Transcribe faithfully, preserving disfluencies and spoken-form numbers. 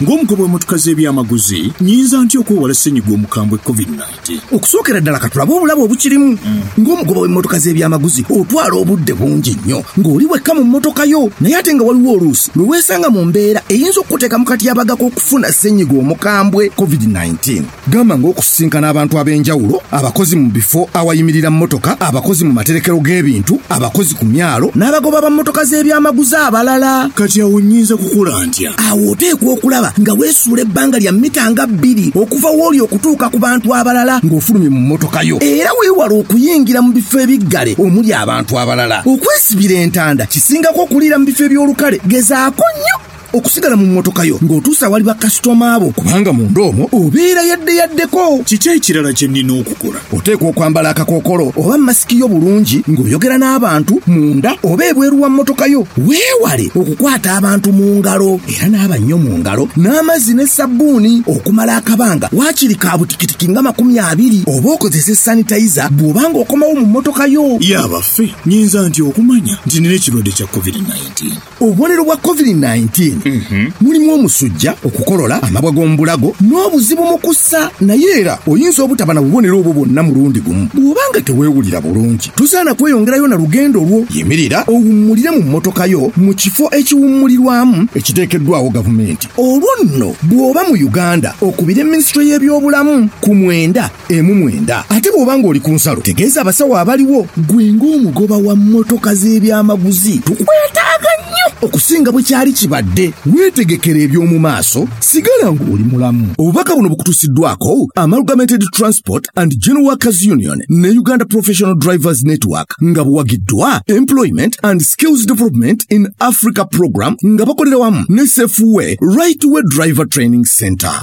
ng'omugoba w'emmotoka z'ebyamaguzi nyinza ntya okwewala ssenyiga omukambwe covid nineteen? Okusookera ddala katulabe obulabe obukirimu. Mm. Ng'omugoba w'emmotoka z'ebyamaguzi otwala obudde bungi nnyo ng'oli wekka mu mmotoka yo, naye ate nga waliwo oluusi lwe weesanga mu mbeera eyinza okuteeka mu katyabaga k'okufuna ssenyiga omukambwe covid nineteen. Gamba ng'okusisinkana abantu ab'enjawulo, abakozi mu bifo awayimirira mmotoka, abakozi mu materekero g'ebintu, abakozi ku myalo, n'abagoba ba mmotoka z'ebyamaguzi abalala. Kati awo nnyinza kukola ntya? Awo oteekwa okulaba nga weesuula ebbanga lya mita nga bbiri okuva w'oli okutuuka ku bantu abalala ng'ofulumye mu mmotoka yo, era weewala okuyingira mu bifo ebiggale omuli abantu abalala. Okwesibira entanda kisingako okuliira mu bifo eby'olukale. Gezaako nnyo okusigala mu mmotoka yo ng'otuusa wali bakasitoma abo, kubanga munda omwo obeera yadde yaddeko. Kiki ekirala kye nnina okukola? Oteekwa okwambala akakookolo oba masiki yo bulungi ng'oyogera n'abantu munda oba ebweru wa mmotoka yo. Weewale okukwata abantu mu ngalo, era n'aba nnyo mu ngalo n'amazzi ne sabbuuni okumala akabanga waakiri ka butikitiki nga makumi abiri, oba okozesa sanitayiza bw'obanga okomawo mu mmotoka yo. Yabaffe nyinza ntya okumanya nti nina ekirwadde kya covid nineteen? Obubonero bwa covid nineteen Mm-hmm. mulimu omusujja, okukolola, amabwa g'omu bulago n'obuzibu mu kussa. Naye era oyinza obutaba na bubonero obwo bwonna mulundi gumu. Bw'obanga teweewulira bulungi tosaana kweyongerayo na lugendo lwo. Yimirira owummulire mu mmotoka yo mu kifo ekiwummulirwamu ekiteekeddwawo gavumenti. Olwo nno bw'oba mu Uganda okubira minisitule y'ebyobulamu ku mwenda emu mwenda. Ate bw'obanga oli ku nsalo tegeeza abasawo abaliwo. Gwe ng'omugoba wa mmotoka z'ebyamaguzi tukwetaaga nnyo okusinga bwe kyali kibadde. Weetegekera eby'omu maaso, sigala ng'oli mulamu. Obubaka buno bukutuusiddwako Amalgamated Transport and General Workers Union ne Uganda Professional Drivers Network nga buwagiddwa Employment and Skills Development in Africa Program nga bakolera wamu ne Safeway Right Way Driver Training Center.